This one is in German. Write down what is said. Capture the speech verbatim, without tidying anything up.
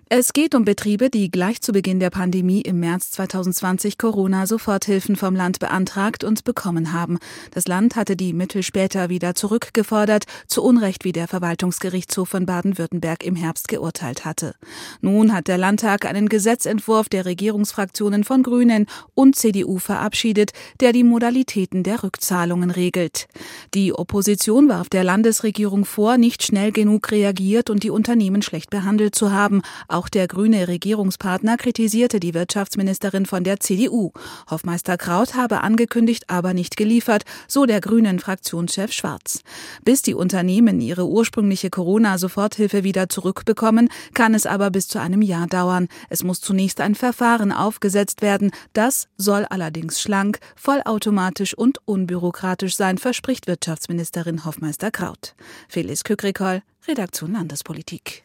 Es geht um Betriebe, die gleich zu Beginn der Pandemie im März zweitausendzwanzig Corona-Soforthilfen vom Land beantragt und bekommen haben. Das Land hatte die Mittel später wieder zurückgefordert, zu Unrecht, wie der Verwaltungsgerichtshof von Baden-Württemberg im Herbst geurteilt hatte. Nun hat der Landtag einen Gesetzentwurf der Regierungsfraktionen von Grünen und C D U verabschiedet, der die Modalitäten der Rückzahlungen regelt. Die Opposition warf der Landesregierung vor, nicht schnell genug reagiert und die Unternehmen schlecht behandelt zu haben. Auch der grüne Regierungspartner kritisierte die Wirtschaftsministerin von der C D U. Hofmeister Kraut habe angekündigt, aber nicht geliefert, so der grünen Fraktionschef Schwarz. Bis die Unternehmen ihre ursprüngliche Corona-Soforthilfe wieder zurückbekommen, kann es aber bis zu einem Jahr dauern. Es muss zunächst ein Verfahren aufgesetzt werden. Das soll allerdings schlank, vollautomatisch und unbürokratisch sein, verspricht Wirtschaftsministerin Hofmeister Kraut. Felice Kükrikol, Redaktion Landespolitik.